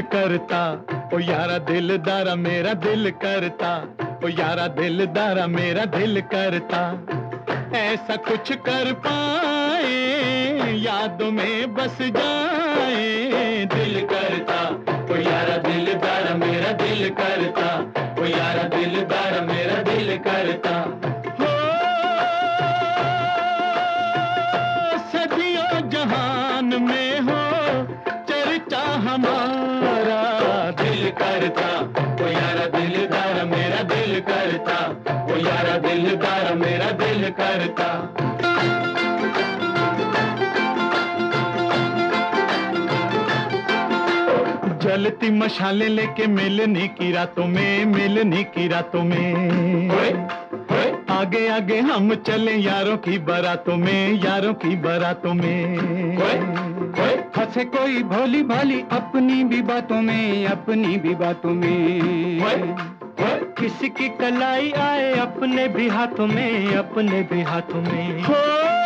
दिल करता, ओ यारा दिलदारा मेरा दिल करता, ओ यारा दिलदारा मेरा दिल करता। ऐसा कुछ कर पाए यादों में बस जाए, दिल करता, ओ यारा दिलदारा मेरा दिल करता, ओ यारा दिलदारा मेरा दिल करता। हो सदियों जहान में हो चर्चा हमारा, दिल करता, ओ यारा दिलदारा मेरा दिल करता, ओ यारा दिलदारा मेरा दिल करता। जलती मशाले लेके मिलने की रातों में, मिलने की रातों में, आगे आगे हम चले यारों की बारातों में, यारों की बारातों में। हंसे कोई भोली भाली अपनी भी बातों में, अपनी भी बातों में। किसी की कलाई आए अपने भी हाथों में, अपने भी हाथों में। हो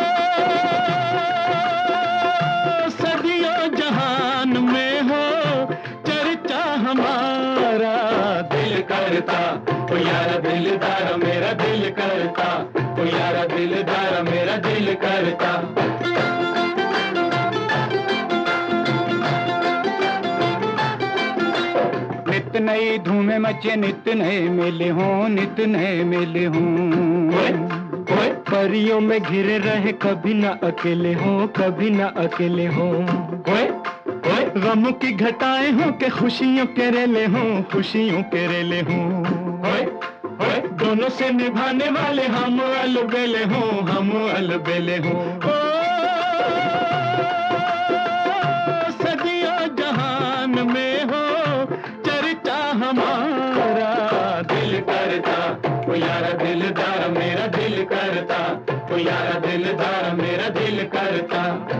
सदियों जहान में हो चर्चा हमारा, दिल करता, ओ यारा दिलदारा मेरा दिल करता, ओ यारा दिलदारा मेरा दिल करता। नित नई धूमें मचे, नित नए मेले हों, नित नए मेले हों। परियों में घिरे रहे, कभी ना अकेले हों, कभी ना अकेले हों। गमों की घटाएं हों के खुशियों के रेले हों, खुशियों के रेले हों। दोनों से निभाने वाले हम अलबेले हों, हम अलबेले हों। सदियों जहान में हो चर्चा हमारा, दिल करता, ओ यारा दिलदारा मेरा दिल करता, ओ यारा दिलदारा मेरा दिल करता।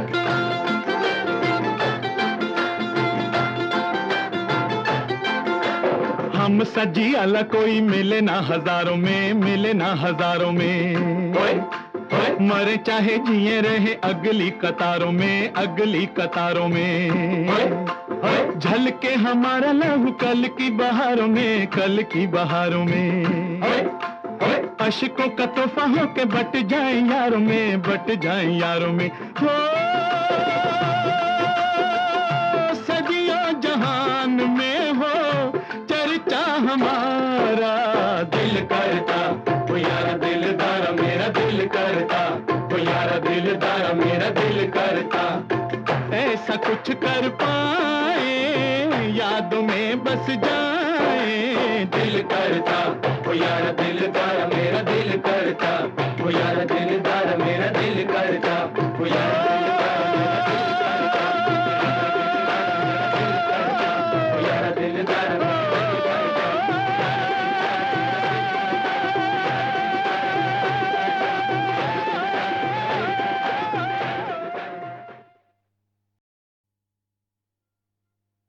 हम सजी अला कोई मिले ना हजारों में, मिले ना हजारों में। मरे चाहे जिए रहे अगली कतारों में, अगली कतारों में। झलके हमारा लहू कल की बहारों में, कल की बहारों में। अशकों का तोहफा हो के बट जाए यारों में, बट जाए यारों में। हो सदियों जहान में हो चर्चा हमारा, दिल करता, ओ यारा दिलदारा मेरा दिल करता, ओ यारा दिलदारा मेरा दिल करता। ऐसा कुछ कर पाए यादों में बस जाए, दिल करता, ओ यारा दिलदारा मेरा दिल करता, ओ यारा दिलदारा मेरा दिल करता, ओ यारा